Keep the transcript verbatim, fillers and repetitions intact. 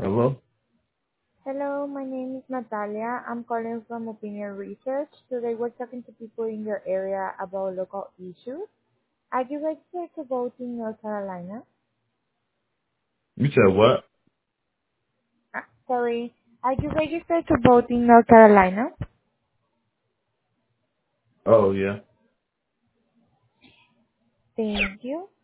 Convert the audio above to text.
Hello? Hello, my name is Natalia. I'm calling from Opinion Research. Today we're talking to people in your area about local issues. Are you registered to vote in North Carolina? You said what? Ah, sorry, are you registered to vote in North Carolina? Oh, yeah. Thank you.